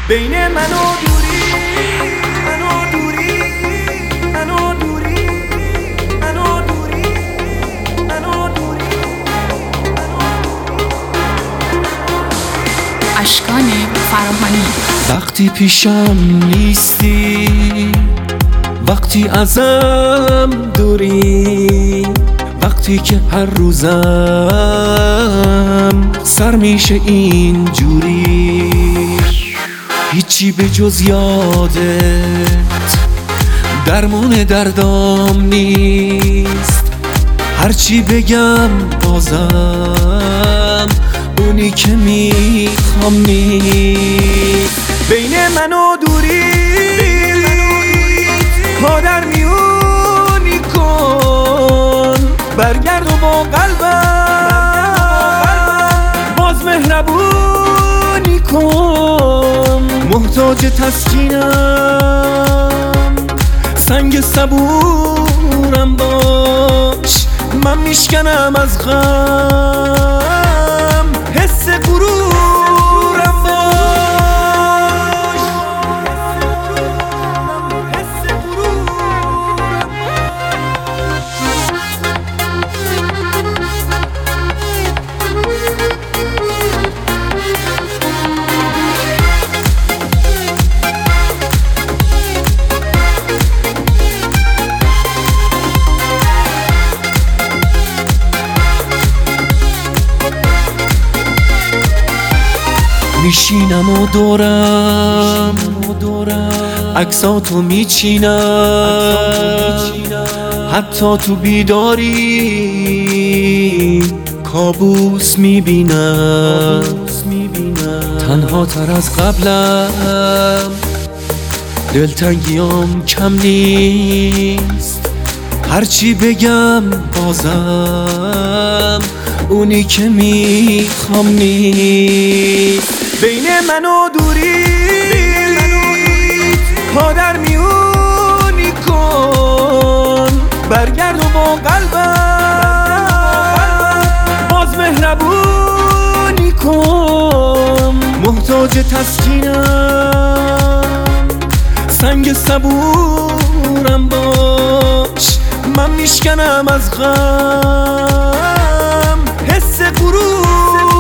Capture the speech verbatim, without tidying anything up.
بین من و دوری، من و دوری، من و دوری، من و دوری، من و دوری. اشکان فراهانی. وقتی پیشم نیستی، وقتی ازم دوری، وقتی که هر روزم سر میشه این جوری، هیچی به جز یادت درمون دردام نیست. هرچی بگم بازم اونی که میخوام نیست. بین من و دوری پا در میونی کن، برگرد و با قلبم باز مهربونی کن. محتاج تسکینم، سنگ صبورم باش، من میشکنم از غم، حس غرورم باش. میشینم و دورم عکساتو میچینم، حتی تو بیداری کابوس میبینم. تنها تر از قبلم، دلتنگیام کم نیست. هرچی بگم بازم اونی که میخوام نیست. بین من و دوری پا در میونی کن، برگرد و با قلبم باز مهربونی کن. محتاج تسکینم، سنگ صبورم باش، من میشکنم از غم، حس غرور